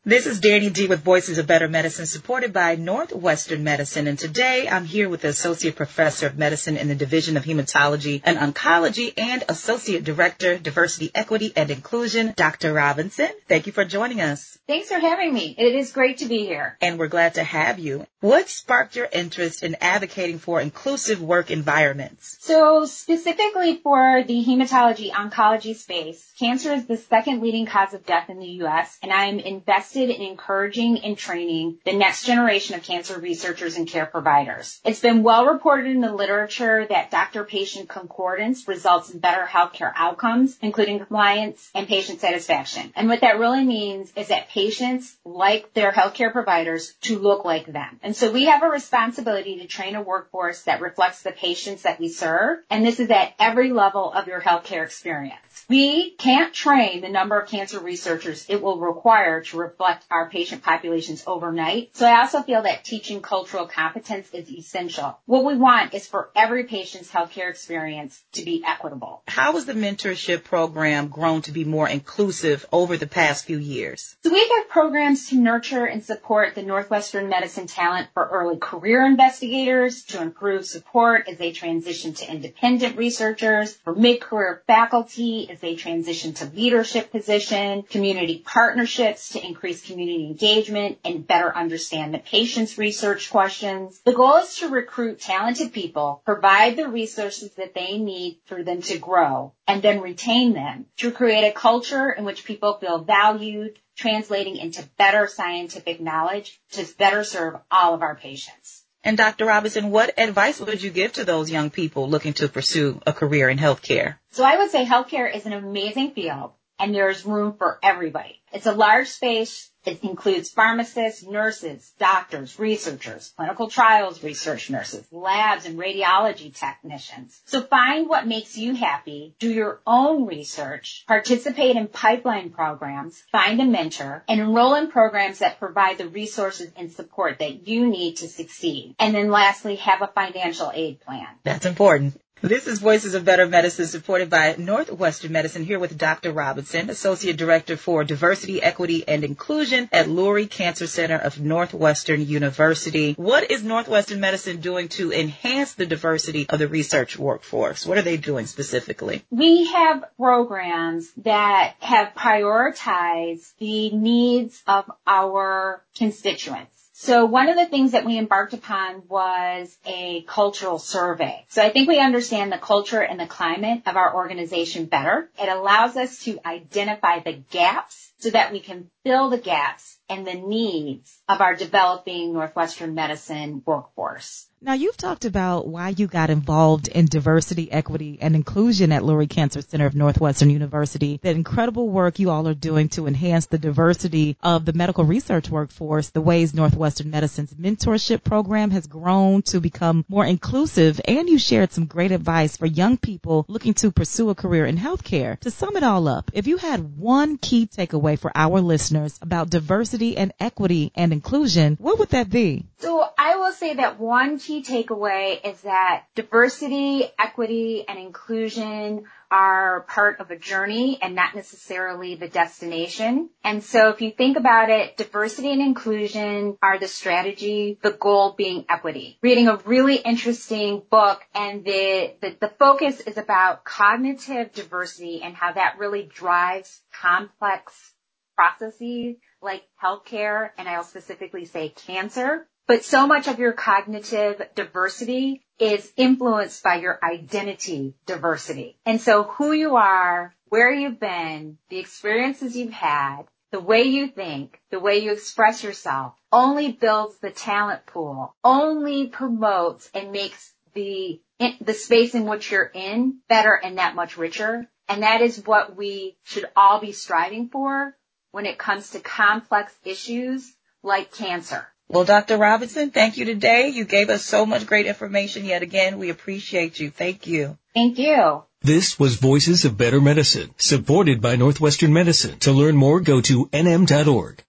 This is Danny D with Voices of Better Medicine, supported by Northwestern Medicine. And today I'm here with the Associate Professor of Medicine in the Division of Hematology and Oncology and Associate Director, Diversity, Equity, and Inclusion, Dr. Robinson. Thank you for joining us. Thanks for having me. It is great to be here. And we're glad to have you. What sparked your interest in advocating for inclusive work environments? So specifically for the hematology-oncology space, cancer is the second leading cause of death in the U.S., and I'm invested in encouraging and training the next generation of cancer researchers and care providers. It's been well reported in the literature that doctor-patient concordance results in better healthcare outcomes, including compliance and patient satisfaction. And what that really means is that patients like their healthcare providers to look like them. And so we have a responsibility to train a workforce that reflects the patients that we serve, and this is at every level of your healthcare experience. We can't train the number of cancer researchers it will require to reflect our patient populations overnight. So I also feel that teaching cultural competence is essential. What we want is for every patient's healthcare experience to be equitable. How has the mentorship program grown to be more inclusive over the past few years? So we have programs to nurture and support the Northwestern Medicine talent for early career investigators, to improve support as they transition to independent researchers, for mid-career faculty as they transition to leadership position, community partnerships to increase community engagement and better understand the patient's research questions. The goal is to recruit talented people, provide the resources that they need for them to grow, and then retain them to create a culture in which people feel valued, translating into better scientific knowledge to better serve all of our patients. And Dr. Robinson, what advice would you give to those young people looking to pursue a career in healthcare? So I would say healthcare is an amazing field, and there's room for everybody. It's a large space. It includes pharmacists, nurses, doctors, researchers, clinical trials research nurses, labs, and radiology technicians. So find what makes you happy, do your own research, participate in pipeline programs, find a mentor, and enroll in programs that provide the resources and support that you need to succeed. And then lastly, have a financial aid plan. That's important. This is Voices of Better Medicine, supported by Northwestern Medicine, here with Dr. Robinson, Associate Director for Diversity, Equity, and Inclusion at Lurie Cancer Center of Northwestern University. What is Northwestern Medicine doing to enhance the diversity of the research workforce? What are they doing specifically? We have programs that have prioritized the needs of our constituents. So one of the things that we embarked upon was a cultural survey. So I think we understand the culture and the climate of our organization better. It allows us to identify the gaps so that we can fill the gaps and the needs of our developing Northwestern Medicine workforce. Now, you've talked about why you got involved in diversity, equity, and inclusion at Lurie Cancer Center of Northwestern University, the incredible work you all are doing to enhance the diversity of the medical research workforce, the ways Northwestern Medicine's mentorship program has grown to become more inclusive, and you shared some great advice for young people looking to pursue a career in healthcare. To sum it all up, if you had one key takeaway for our listeners about diversity and equity and inclusion, what would that be? So I will say that one key takeaway is that diversity, equity, and inclusion are part of a journey and not necessarily the destination. And so if you think about it, diversity and inclusion are the strategy, the goal being equity. Reading a really interesting book, and the focus is about cognitive diversity and how that really drives complex processes like healthcare, and I'll specifically say cancer. But so much of your cognitive diversity is influenced by your identity diversity. And so who you are, where you've been, the experiences you've had, the way you think, the way you express yourself, only builds the talent pool, only promotes and makes the space in which you're in better and that much richer. And that is what we should all be striving for when it comes to complex issues like cancer. Well, Dr. Robinson, thank you today. You gave us so much great information yet again. We appreciate you. Thank you. Thank you. This was Voices of Better Medicine, supported by Northwestern Medicine. To learn more, go to nm.org.